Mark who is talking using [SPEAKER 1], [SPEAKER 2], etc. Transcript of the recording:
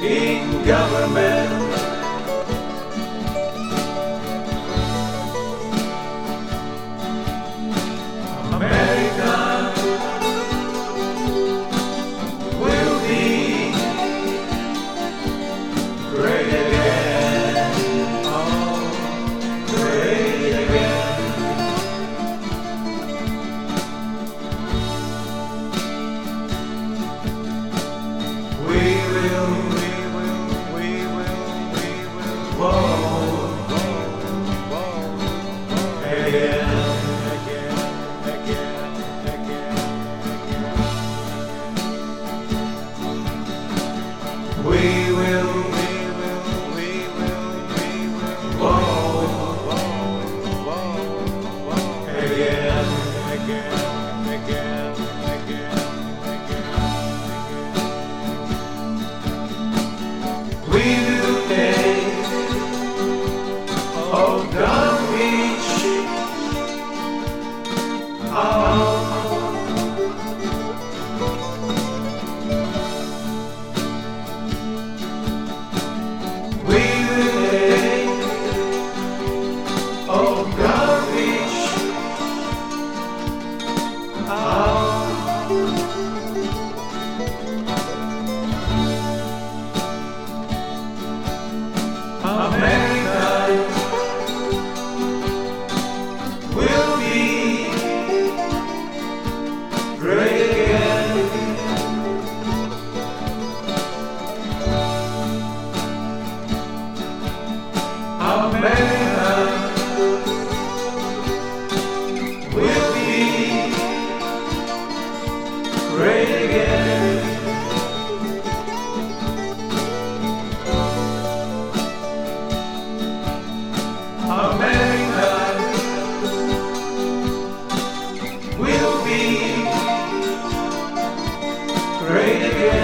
[SPEAKER 1] in government. America will be great again, oh, great again. We will walk again. We will walk again. We will take Old Gun Beach out. We will take Old Gun Beach out. America will be great again. America will be great again. America will be great again.